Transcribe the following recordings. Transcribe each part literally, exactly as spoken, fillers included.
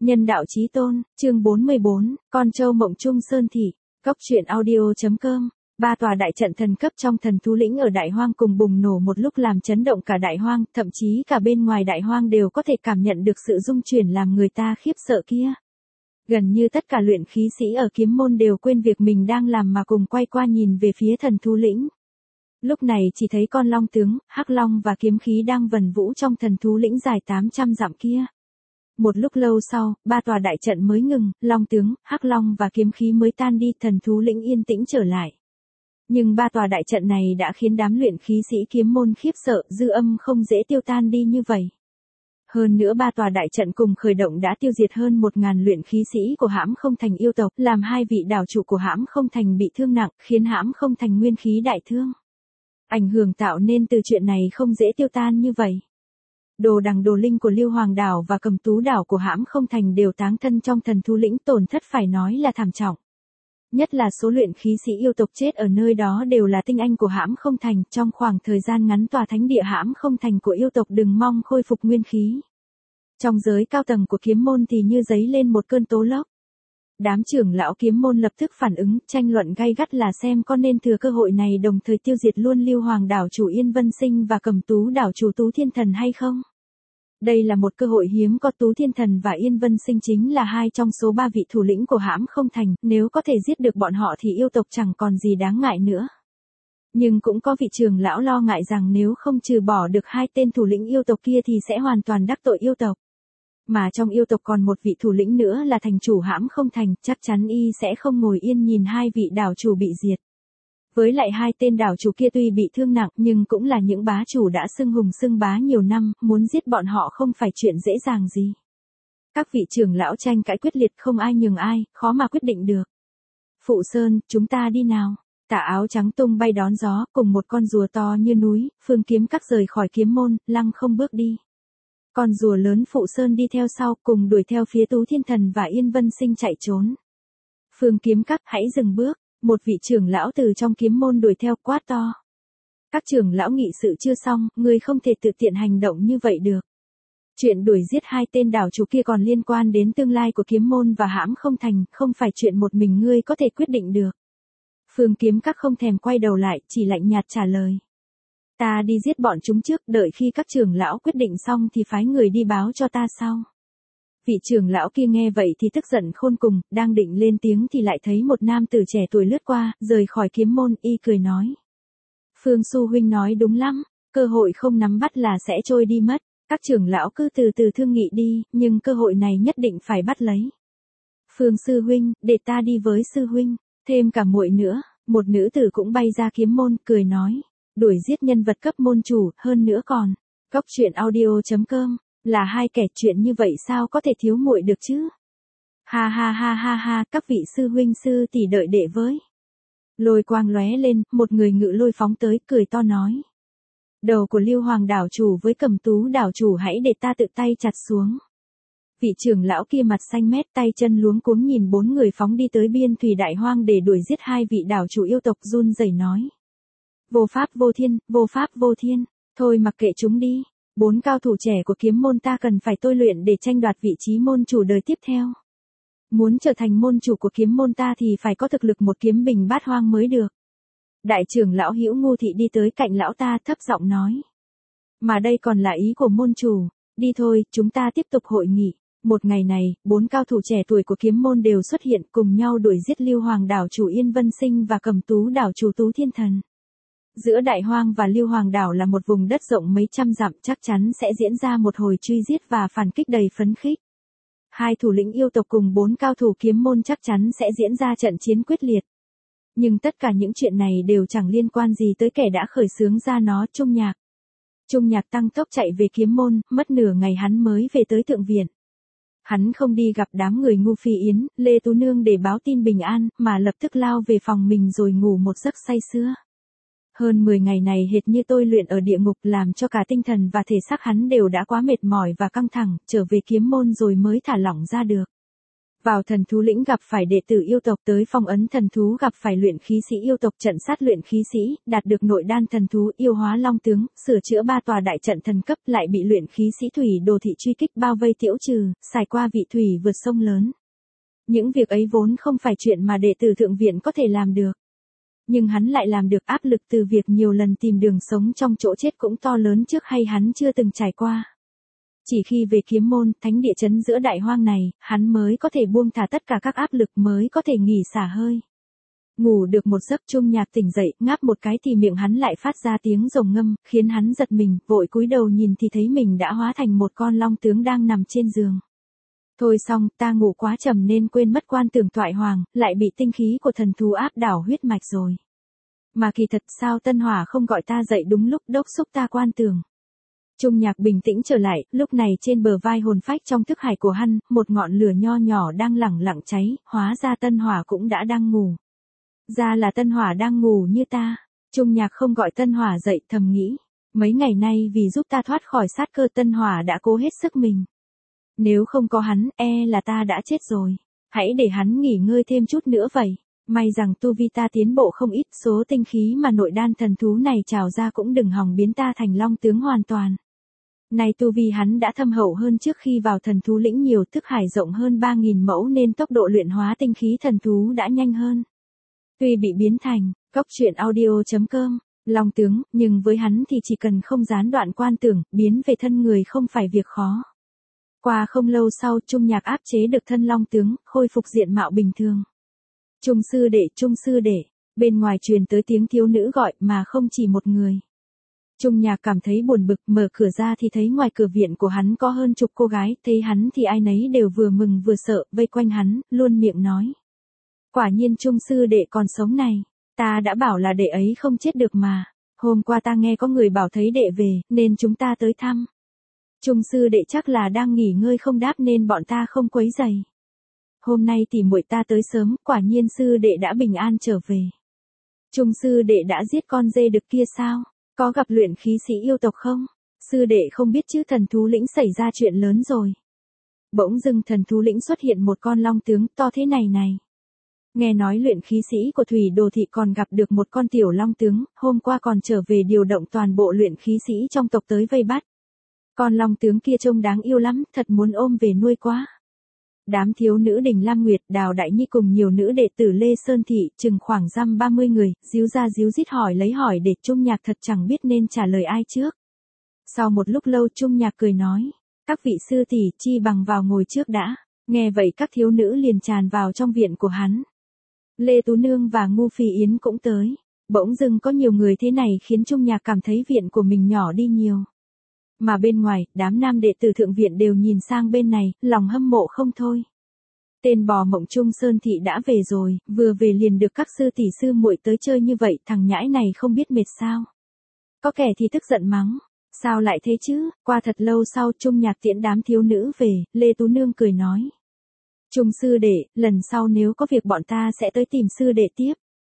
Nhân đạo chí tôn, chương bốn mươi bốn, con trâu mộng trung sơn thị, cốc truyện audio.com. Ba tòa đại trận thần cấp trong thần thú lĩnh ở đại hoang cùng bùng nổ một lúc làm chấn động cả đại hoang, thậm chí cả bên ngoài đại hoang đều có thể cảm nhận được sự rung chuyển làm người ta khiếp sợ kia. Gần như tất cả luyện khí sĩ ở kiếm môn đều quên việc mình đang làm mà cùng quay qua nhìn về phía thần thú lĩnh. Lúc này chỉ thấy con long tướng, hắc long và kiếm khí đang vần vũ trong thần thú lĩnh dài tám trăm dặm kia. Một lúc lâu sau, ba tòa đại trận mới ngừng, long tướng, hắc long và kiếm khí mới tan đi, thần thú lĩnh yên tĩnh trở lại. Nhưng ba tòa đại trận này đã khiến đám luyện khí sĩ kiếm môn khiếp sợ, dư âm không dễ tiêu tan đi như vậy. Hơn nữa ba tòa đại trận cùng khởi động đã tiêu diệt hơn một ngàn luyện khí sĩ của Hãm Không Thành yêu tộc, làm hai vị đảo chủ của Hãm Không Thành bị thương nặng, khiến Hãm Không Thành nguyên khí đại thương. Ảnh hưởng tạo nên từ chuyện này không dễ tiêu tan như vậy. Đồ đằng đồ linh của Lưu Hoàng đảo và Cầm Tú đảo của Hãm Không Thành đều táng thân trong thần thú lĩnh, tổn thất phải nói là thảm trọng. Nhất là số luyện khí sĩ yêu tộc chết ở nơi đó đều là tinh anh của Hãm Không Thành, trong khoảng thời gian ngắn tòa thánh địa Hãm Không Thành của yêu tộc đừng mong khôi phục nguyên khí. Trong giới cao tầng của kiếm môn thì như giấy lên một cơn tố lốc. Đám trưởng lão kiếm môn lập tức phản ứng, tranh luận gay gắt là xem có nên thừa cơ hội này đồng thời tiêu diệt luôn Lưu Hoàng đảo chủ Yên Vân Sinh và Cầm Tú đảo chủ Tú Thiên Thần hay không. Đây là một cơ hội hiếm có, Tú Thiên Thần và Yên Vân Sinh chính là hai trong số ba vị thủ lĩnh của Hãm Không Thành, nếu có thể giết được bọn họ thì yêu tộc chẳng còn gì đáng ngại nữa. Nhưng cũng có vị trưởng lão lo ngại rằng nếu không trừ bỏ được hai tên thủ lĩnh yêu tộc kia thì sẽ hoàn toàn đắc tội yêu tộc. Mà trong yêu tộc còn một vị thủ lĩnh nữa là thành chủ Hãm Không Thành, chắc chắn y sẽ không ngồi yên nhìn hai vị đảo chủ bị diệt. Với lại hai tên đảo chủ kia tuy bị thương nặng nhưng cũng là những bá chủ đã xưng hùng xưng bá nhiều năm, muốn giết bọn họ không phải chuyện dễ dàng gì. Các vị trưởng lão tranh cãi quyết liệt, không ai nhường ai, khó mà quyết định được. Phụ Sơn, chúng ta đi nào. Tà áo trắng tung bay đón gió, cùng một con rùa to như núi, Phương Kiếm Các rời khỏi kiếm môn, lăng không bước đi. Con rùa lớn Phụ Sơn đi theo sau, cùng đuổi theo phía Tú Thiên Thần và Yên Vân Sinh chạy trốn. Phương Kiếm Các, hãy dừng bước. Một vị trưởng lão từ trong kiếm môn đuổi theo, quát to. Các trưởng lão nghị sự chưa xong, ngươi không thể tự tiện hành động như vậy được. Chuyện đuổi giết hai tên đảo chủ kia còn liên quan đến tương lai của kiếm môn và Hãm Không Thành, không phải chuyện một mình ngươi có thể quyết định được. Phương Kiếm Các không thèm quay đầu lại, chỉ lạnh nhạt trả lời. Ta đi giết bọn chúng trước, đợi khi các trưởng lão quyết định xong thì phái người đi báo cho ta sau. Vị trưởng lão kia nghe vậy thì tức giận khôn cùng, đang định lên tiếng thì lại thấy một nam tử trẻ tuổi lướt qua, rời khỏi kiếm môn, y cười nói. Phương Sư huynh nói đúng lắm, cơ hội không nắm bắt là sẽ trôi đi mất, các trưởng lão cứ từ từ thương nghị đi, nhưng cơ hội này nhất định phải bắt lấy. Phương Sư huynh, để ta đi với Sư huynh, thêm cả muội nữa, một nữ tử cũng bay ra kiếm môn, cười nói. Đuổi giết nhân vật cấp môn chủ, hơn nữa còn. Cốc truyện audio.com. Là hai kẻ, chuyện như vậy sao có thể thiếu muội được chứ? Ha ha ha ha ha, các vị sư huynh sư tỷ đợi đệ với. Lôi quang lóe lên, một người ngự lôi phóng tới, cười to nói. Đầu của Lưu Hoàng đảo chủ với Cầm Tú đảo chủ hãy để ta tự tay chặt xuống. Vị trưởng lão kia mặt xanh mét, tay chân luống cuống nhìn bốn người phóng đi tới biên thủy đại hoang để đuổi giết hai vị đảo chủ yêu tộc, run rẩy nói. Vô pháp vô thiên, vô pháp vô thiên, thôi mặc kệ chúng đi. Bốn cao thủ trẻ của kiếm môn ta cần phải tôi luyện để tranh đoạt vị trí môn chủ đời tiếp theo. Muốn trở thành môn chủ của kiếm môn ta thì phải có thực lực một kiếm bình bát hoang mới được. Đại trưởng lão Hữu Ngu Thị đi tới cạnh lão ta, thấp giọng nói. Mà đây còn là ý của môn chủ, đi thôi, chúng ta tiếp tục hội nghị. Một ngày này, bốn cao thủ trẻ tuổi của kiếm môn đều xuất hiện, cùng nhau đuổi giết Lưu Hoàng đảo chủ Yên Vân Sinh và Cầm Tú đảo chủ Tú Thiên Thần. Giữa Đại Hoang và Lưu Hoàng đảo là một vùng đất rộng mấy trăm dặm, chắc chắn sẽ diễn ra một hồi truy giết và phản kích đầy phấn khích. Hai thủ lĩnh yêu tộc cùng bốn cao thủ kiếm môn chắc chắn sẽ diễn ra trận chiến quyết liệt. Nhưng tất cả những chuyện này đều chẳng liên quan gì tới kẻ đã khởi xướng ra nó, Trung Nhạc. Trung Nhạc tăng tốc chạy về kiếm môn, mất nửa ngày hắn mới về tới Thượng Viện. Hắn không đi gặp đám người Ngu Phi Yến, Lê Tú Nương để báo tin bình an, mà lập tức lao về phòng mình rồi ngủ một giấc say sưa. Hơn mười ngày này hệt như tôi luyện ở địa ngục, làm cho cả tinh thần và thể xác hắn đều đã quá mệt mỏi và căng thẳng, trở về kiếm môn rồi mới thả lỏng ra được. Vào thần thú lĩnh gặp phải đệ tử yêu tộc, tới phong ấn thần thú gặp phải luyện khí sĩ yêu tộc, trận sát luyện khí sĩ, đạt được nội đan thần thú yêu hóa long tướng, sửa chữa ba tòa đại trận thần cấp, lại bị luyện khí sĩ thủy đồ thị truy kích bao vây tiễu trừ, xài qua vị thủy vượt sông lớn. Những việc ấy vốn không phải chuyện mà đệ tử thượng viện có thể làm được. Nhưng hắn lại làm được, áp lực từ việc nhiều lần tìm đường sống trong chỗ chết cũng to lớn trước hay hắn chưa từng trải qua. Chỉ khi về kiếm môn, thánh địa chấn giữa đại hoang này, hắn mới có thể buông thả tất cả các áp lực, mới có thể nghỉ xả hơi. Ngủ được một giấc, Trung Nhạc tỉnh dậy, ngáp một cái thì miệng hắn lại phát ra tiếng rồng ngâm, khiến hắn giật mình, vội cúi đầu nhìn thì thấy mình đã hóa thành một con long tướng đang nằm trên giường. Thôi xong, ta ngủ quá trầm nên quên mất quan tưởng toại hoàng, lại bị tinh khí của thần thú áp đảo huyết mạch rồi. Mà kỳ thật sao Tân Hỏa không gọi ta dậy đúng lúc đốc xúc ta quan tưởng. Trung Nhạc bình tĩnh trở lại, lúc này trên bờ vai hồn phách trong thức hải của hắn, một ngọn lửa nho nhỏ đang lẳng lặng cháy, hóa ra Tân Hỏa cũng đã đang ngủ. Ra là Tân Hỏa đang ngủ như ta. Trung Nhạc không gọi Tân Hỏa dậy, thầm nghĩ. Mấy ngày nay vì giúp ta thoát khỏi sát cơ, Tân Hỏa đã cố hết sức mình. Nếu không có hắn, e là ta đã chết rồi. Hãy để hắn nghỉ ngơi thêm chút nữa vậy. May rằng tu vi ta tiến bộ không ít, số tinh khí mà nội đan thần thú này trào ra cũng đừng hòng biến ta thành long tướng hoàn toàn. Nay tu vi hắn đã thâm hậu hơn trước khi vào thần thú lĩnh nhiều, thức hải rộng hơn ba nghìn mẫu nên tốc độ luyện hóa tinh khí thần thú đã nhanh hơn. Tuy bị biến thành, cốc truyện audio chấm com, long tướng, nhưng với hắn thì chỉ cần không gián đoạn quan tưởng, biến về thân người không phải việc khó. Qua không lâu sau, Trung Nhạc áp chế được thân long tướng, khôi phục diện mạo bình thường. Trung sư đệ, Trung sư đệ, bên ngoài truyền tới tiếng thiếu nữ gọi mà không chỉ một người. Trung Nhạc cảm thấy buồn bực, mở cửa ra thì thấy ngoài cửa viện của hắn có hơn chục cô gái, thấy hắn thì ai nấy đều vừa mừng vừa sợ, vây quanh hắn, luôn miệng nói. Quả nhiên Trung sư đệ còn sống này, ta đã bảo là đệ ấy không chết được mà, hôm qua ta nghe có người bảo thấy đệ về, nên chúng ta tới thăm. Trung sư đệ chắc là đang nghỉ ngơi không đáp nên bọn ta không quấy rầy. Hôm nay thì muội ta tới sớm, quả nhiên sư đệ đã bình an trở về. Trung sư đệ đã giết con dê đực kia sao? Có gặp luyện khí sĩ yêu tộc không? Sư đệ không biết chứ, thần thú lĩnh xảy ra chuyện lớn rồi. Bỗng dưng thần thú lĩnh xuất hiện một con long tướng to thế này này. Nghe nói luyện khí sĩ của Thủy Đồ Thị còn gặp được một con tiểu long tướng, hôm qua còn trở về điều động toàn bộ luyện khí sĩ trong tộc tới vây bắt. Con long tướng kia trông đáng yêu lắm, thật muốn ôm về nuôi quá. Đám thiếu nữ Đình Lam Nguyệt, Đào Đại Nhi cùng nhiều nữ đệ tử Lê Sơn Thị, chừng khoảng dăm ba mươi người, díu ra díu dít hỏi lấy hỏi để Trung Nhạc thật chẳng biết nên trả lời ai trước. Sau một lúc lâu Trung Nhạc cười nói, các vị sư tỷ chi bằng vào ngồi trước đã. Nghe vậy các thiếu nữ liền tràn vào trong viện của hắn. Lê Tú Nương và Ngu Phi Yến cũng tới. Bỗng dưng có nhiều người thế này khiến Trung Nhạc cảm thấy viện của mình nhỏ đi nhiều. Mà bên ngoài, đám nam đệ tử thượng viện đều nhìn sang bên này, lòng hâm mộ không thôi. Tên bò Mộng Trung Sơn Thị đã về rồi, vừa về liền được các sư tỷ sư muội tới chơi như vậy, thằng nhãi này không biết mệt sao. Có kẻ thì tức giận mắng, sao lại thế chứ? Qua thật lâu sau Trung Nhạc tiễn đám thiếu nữ về, Lê Tú Nương cười nói. Trung sư đệ, lần sau nếu có việc bọn ta sẽ tới tìm sư đệ tiếp.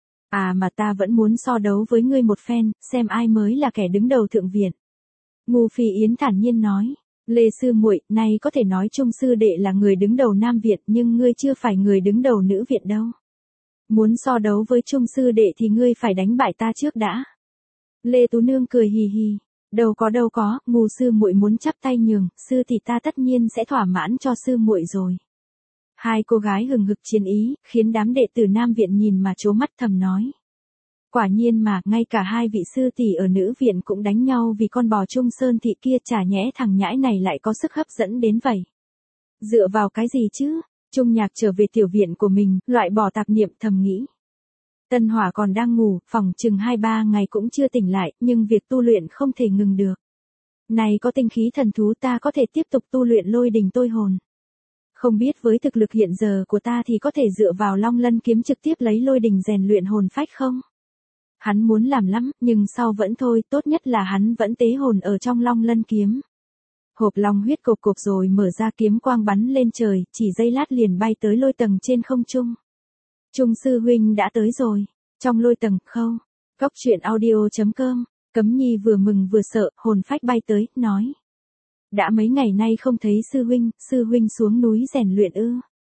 À mà ta vẫn muốn so đấu với ngươi một phen, xem ai mới là kẻ đứng đầu thượng viện. Ngu Phi Yến thản nhiên nói, Lê sư muội, nay có thể nói Trung sư đệ là người đứng đầu Nam viện, nhưng ngươi chưa phải người đứng đầu nữ viện đâu. Muốn so đấu với Trung sư đệ thì ngươi phải đánh bại ta trước đã. Lê Tú Nương cười hì hì, đâu có đâu có, Ngu sư muội muốn chắp tay nhường, sư thì ta tất nhiên sẽ thỏa mãn cho sư muội rồi. Hai cô gái hừng hực chiến ý, khiến đám đệ tử Nam viện nhìn mà trố mắt thầm nói. Quả nhiên mà, ngay cả hai vị sư tỷ ở nữ viện cũng đánh nhau vì con bò Trung Sơn Thị kia, chả nhẽ thằng nhãi này lại có sức hấp dẫn đến vậy. Dựa vào cái gì chứ? Trung Nhạc trở về tiểu viện của mình, loại bỏ tạp niệm thầm nghĩ. Tân Hỏa còn đang ngủ, phòng chừng hai ba ngày cũng chưa tỉnh lại, nhưng việc tu luyện không thể ngừng được. Này có tinh khí thần thú ta có thể tiếp tục tu luyện lôi đình tôi hồn. Không biết với thực lực hiện giờ của ta thì có thể dựa vào Long Lân kiếm trực tiếp lấy lôi đình rèn luyện hồn phách không? Hắn muốn làm lắm, nhưng sau vẫn thôi, tốt nhất là hắn vẫn tế hồn ở trong Long Lân kiếm. Hộp long huyết cộp cộp rồi mở ra, kiếm quang bắn lên trời, chỉ giây lát liền bay tới lôi tầng trên không trung. Trung sư huynh đã tới rồi. Trong lôi tầng, khâu. Cốc truyện audio chấm com, Cấm Nhi vừa mừng vừa sợ, hồn phách bay tới, nói. Đã mấy ngày nay không thấy sư huynh, sư huynh xuống núi rèn luyện ư?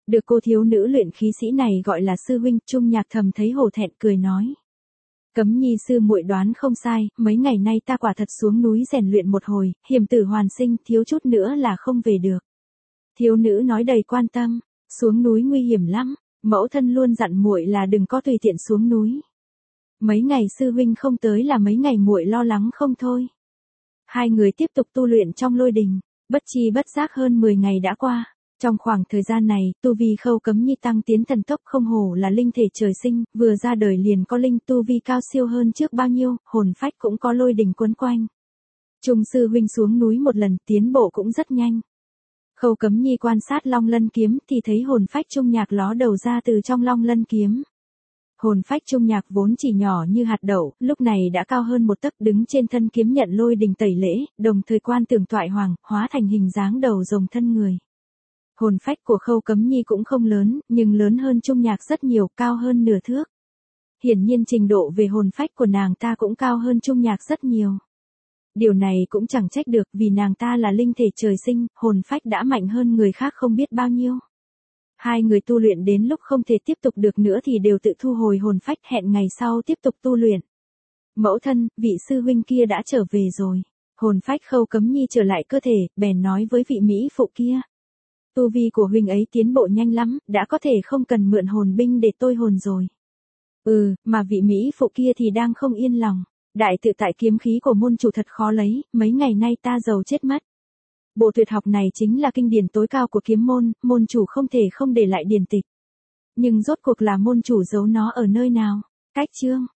Được cô thiếu nữ luyện khí sĩ này gọi là sư huynh, Trung Nhạc thầm thấy hổ thẹn cười nói. Cấm nhi sư muội đoán không sai, mấy ngày nay ta quả thật xuống núi rèn luyện một hồi, hiểm tử hoàn sinh, thiếu chút nữa là không về được. Thiếu nữ nói đầy quan tâm, xuống núi nguy hiểm lắm, mẫu thân luôn dặn muội là đừng có tùy tiện xuống núi. Mấy ngày sư huynh không tới là mấy ngày muội lo lắng không thôi. Hai người tiếp tục tu luyện trong lôi đình, bất chi bất giác hơn mười ngày đã qua. Trong khoảng thời gian này, tu vi Khâu Cấm Nhi tăng tiến thần tốc, không hổ là linh thể trời sinh, vừa ra đời liền có linh tu vi cao siêu hơn trước bao nhiêu, hồn phách cũng có lôi đình quấn quanh. Trung sư huynh xuống núi một lần, tiến bộ cũng rất nhanh. Khâu Cấm Nhi quan sát Long Lân kiếm thì thấy hồn phách Trung Nhạc ló đầu ra từ trong Long Lân kiếm. Hồn phách Trung Nhạc vốn chỉ nhỏ như hạt đậu, lúc này đã cao hơn một tấc, đứng trên thân kiếm nhận lôi đình tẩy lễ, đồng thời quan tưởng toại hoàng, hóa thành hình dáng đầu rồng thân người. Hồn phách của Khâu Cấm Nhi cũng không lớn, nhưng lớn hơn Trung Nhạc rất nhiều, cao hơn nửa thước. Hiển nhiên trình độ về hồn phách của nàng ta cũng cao hơn Trung Nhạc rất nhiều. Điều này cũng chẳng trách được, vì nàng ta là linh thể trời sinh, hồn phách đã mạnh hơn người khác không biết bao nhiêu. Hai người tu luyện đến lúc không thể tiếp tục được nữa thì đều tự thu hồi hồn phách, hẹn ngày sau tiếp tục tu luyện. Mẫu thân, vị sư huynh kia đã trở về rồi. Hồn phách Khâu Cấm Nhi trở lại cơ thể, bèn nói với vị mỹ phụ kia. Tu vi của huynh ấy tiến bộ nhanh lắm, đã có thể không cần mượn hồn binh để tôi hồn rồi. Ừ, mà vị mỹ phụ kia thì đang không yên lòng. Đại tự tại kiếm khí của môn chủ thật khó lấy, mấy ngày nay ta giàu chết mất. Bộ tuyệt học này chính là kinh điển tối cao của kiếm môn, môn chủ không thể không để lại điển tịch. Nhưng rốt cuộc là môn chủ giấu nó ở nơi nào? Cách chương